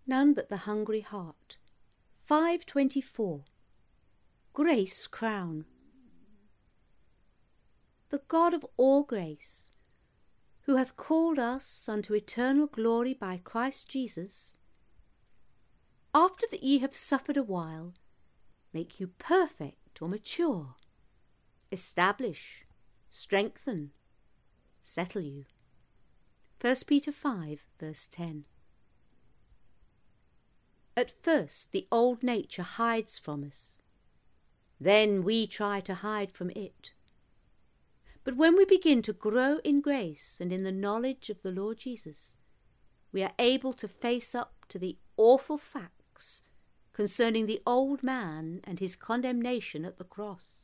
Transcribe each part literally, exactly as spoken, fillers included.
None but the hungry heart. five twenty-four. Grace crown. The God of all grace, who hath called us unto eternal glory by Christ Jesus, after that ye have suffered a while, make you perfect or mature, establish, strengthen, settle you. First Peter five, verse ten. At first the old nature hides from us. Then we try to hide from it. But when we begin to grow in grace and in the knowledge of the Lord Jesus, we are able to face up to the awful facts concerning the old man and his condemnation at the cross.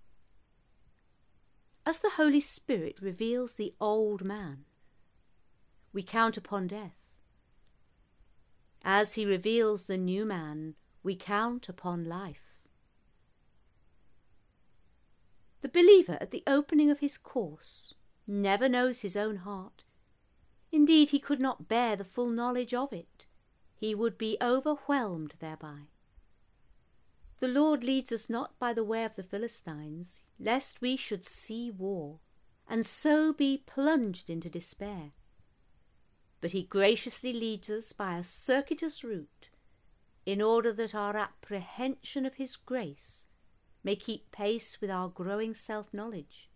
As the Holy Spirit reveals the old man, we count upon death. As he reveals the new man, we count upon life. The believer at the opening of his course never knows his own heart. Indeed, he could not bear the full knowledge of it. He would be overwhelmed thereby. The Lord leads us not by the way of the Philistines, lest we should see war, and so be plunged into despair. But he graciously leads us by a circuitous route, in order that our apprehension of his grace may keep pace with our growing self-knowledge.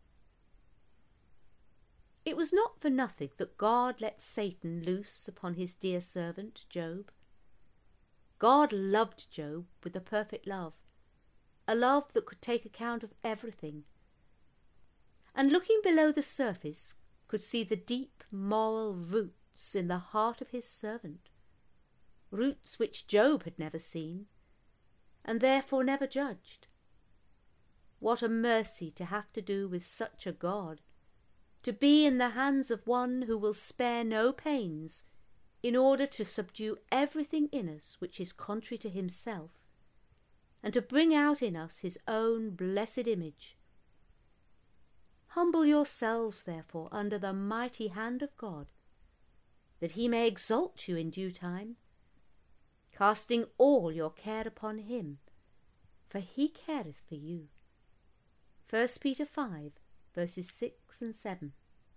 It was not for nothing that God let Satan loose upon his dear servant Job. God loved Job with a perfect love, a love that could take account of everything, and looking below the surface could see the deep moral roots in the heart of his servant, roots which Job had never seen, and therefore never judged. What a mercy to have to do with such a God, to be in the hands of one who will spare no pains in order to subdue everything in us which is contrary to himself, and to bring out in us his own blessed image. Humble yourselves, therefore, under the mighty hand of God, that he may exalt you in due time, casting all your care upon him, for he careth for you. First Peter five, verses six and seven.